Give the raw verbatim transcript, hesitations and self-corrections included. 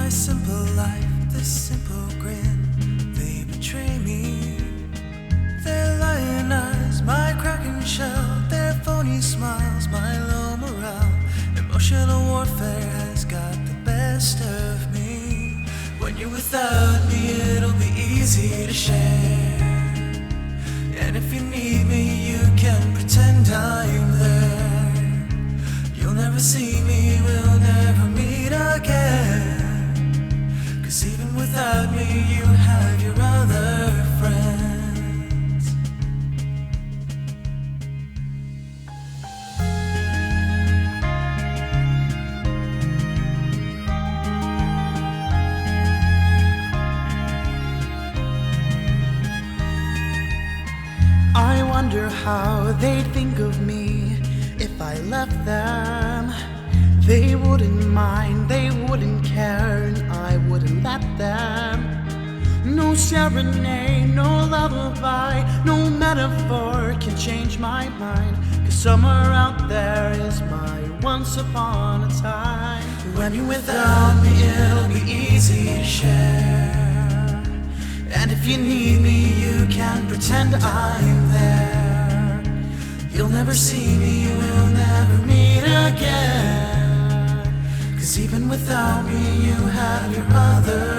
my simple life, this simple grin, they betray me. Their lion eyes, my cracking shell, their phony smiles, my low morale. Emotional warfare has got the best of me. When you're without me, it'll be easy to share. And if you need me, you can pretend I'm there. You'll never see me, we'll never meet again. 'Cause even without me, you have your other friends. I wonder how they'd think of me if I left them. They wouldn't mind, they wouldn't care, and I wouldn't let them. No serenade, no lullaby, no metaphor can change my mind. 'Cause somewhere out there is my once upon a time. When you're without me, it'll be easy to share. And if you need me, you can pretend I'm there. You'll never see me, we'll never meet again. 'Cause even without me, you have your other